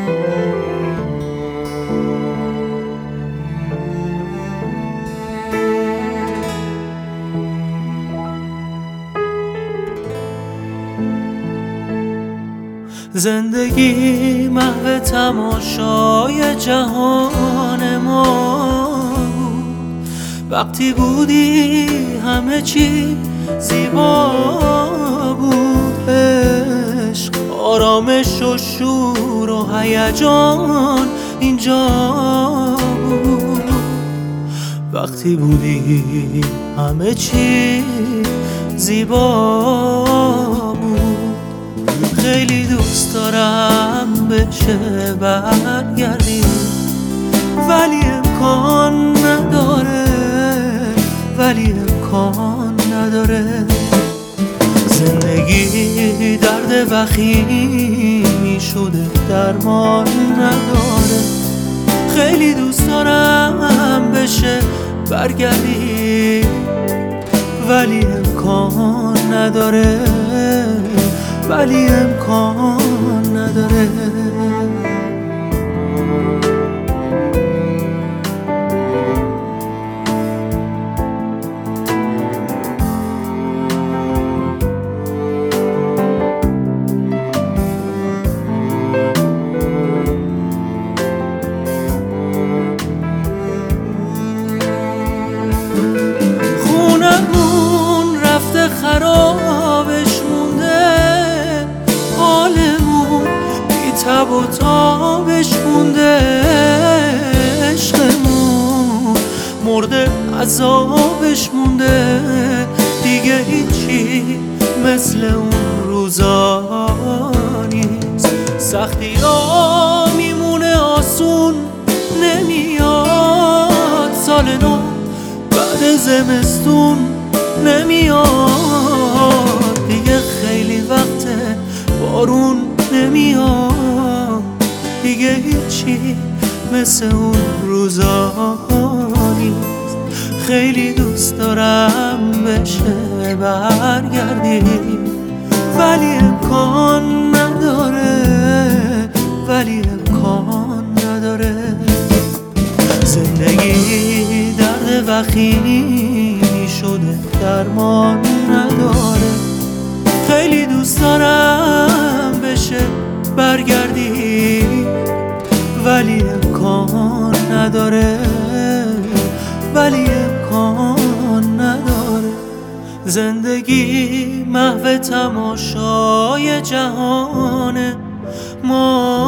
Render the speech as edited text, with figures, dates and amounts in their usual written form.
زندگی محو تماشای جهان ما بود. وقتی بودی همه چی زیبا بود، عشق، آرامش و شور و هیجان اینجا بود. وقتی بودی همه چی زیبا بود. خیلی دوست دارم بشه برگردیم، ولی امکان نداره، ولی امکان نداره. زندگی درد وخیمی شده، درمان نداره. خیلی دوست دارم بشه برگردیم، ولی امکان نداره، ولی امکان نداره. خونمون رفته خرابش مونده، حالمون بی تب و تابش مونده. عشقمون مرده عذابش مونده. دیگه هیچی مثل اون روزا نیست. سختی ها میمونه، آسون نمیاد. سال نو بعد زمستون نمیاد. دیگه خیلی وقته بارون نمیاد. دیگه هیچی مثل اون روزا نیست. خیلی دوست دارم بشه برگردیم، ولی امکان نداره، ولی امکان نداره. زندگی درد وخیمی شده، درمان نداره. خیلی دوست دارم بشه برگردی، ولی امکان نداره، ولی امکان نداره. زندگی محو تماشای جهان ما